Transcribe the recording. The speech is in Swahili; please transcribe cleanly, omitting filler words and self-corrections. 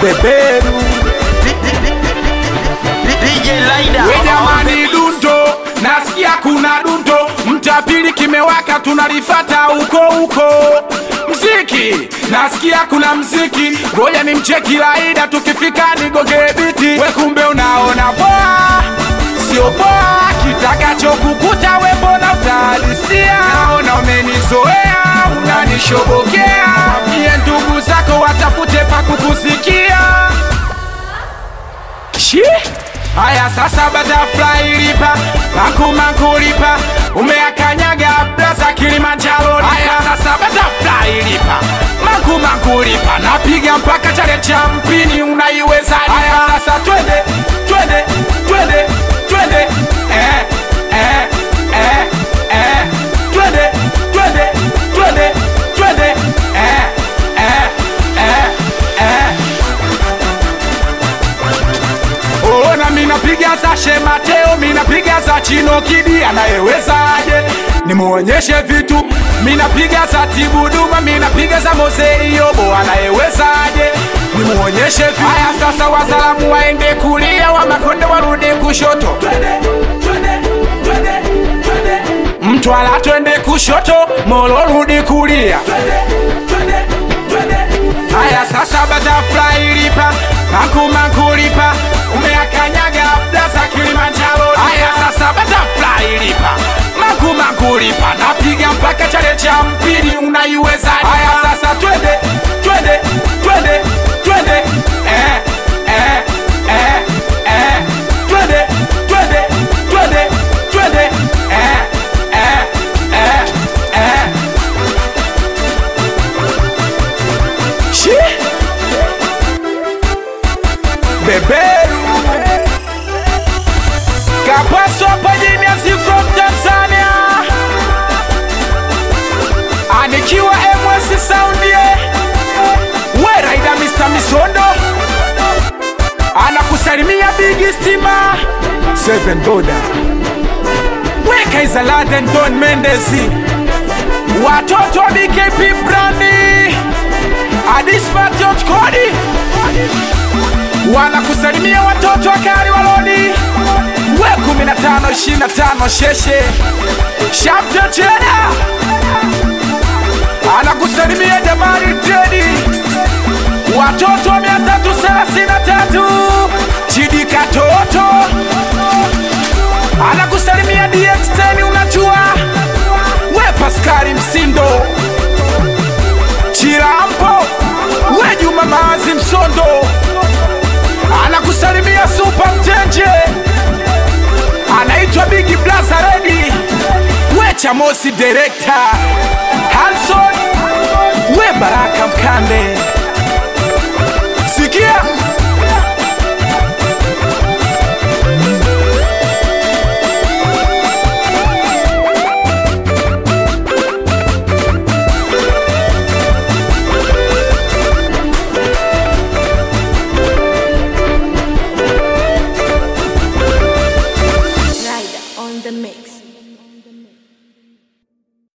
Beberu DJ Laida. we jamani dundo, nasikia kuna dundo, mtapili kimewaka tunalifata huko mziki, nasikia kuna mziki, ngoja ni mcheki Laida tukifika nigoge biti, we kumbe unaona poa, sio poa, kitakacho kukuta we mbona utalisia, naona umenizoea, unanishobokea, pia ndugu zako watafute pa kukusikia. Haya sasa butterfly lipa, maku lipa, umeakanyaga blaza Kilimanjaro. Haya sasa butterfly lipa, maku lipa, napiga mpaka chale cha mpini unaiweza. Haya sasa twende twende twende ona minapiga za Shemateo, minapiga za Chino Kidi, anayewezaje nimuonyeshe vitu, minapiga za Tibuduma, minapiga za Mosei Yobo, anayewezaje nimuonyeshe vitu. Haya sasa wazalamu waende kulia, wa Makonde warudi kushoto, Mtwala twende kushoto, Molo rudi kulia. Haya sasa butterfly lipa, maku lipa, umeakanyaga blaza Kilimanjaro. Haya sasa butterfly lipa, maku lipa, napiga mpaka chale cha mpili unaiweza. Haya sasa twende twende Beberu Kapaso Pajimiasi from Tanzania, anikiwa MWS Sound we Raida Mr. Misondo, anakusalimia Big Stima 7 Boda, we Kaiza Laden Don Mendezi, watoto BKP Brandi Adispatiot Kodi, wanakusalimia watoto wakari walodi, we 15-25 sheshe Shafta Cheda, anakusalimia Jamari Tredi, watoto 333 Chidi Katoto, anakusalimia DX10 unachua, we Paskari Msindo Chirampo, we Juma Maazi Msondo, anakusalimia Super Mtenje, anaitwa Big Blaza Ready, we Chamosi Director Hanson, we Baraka Mkande.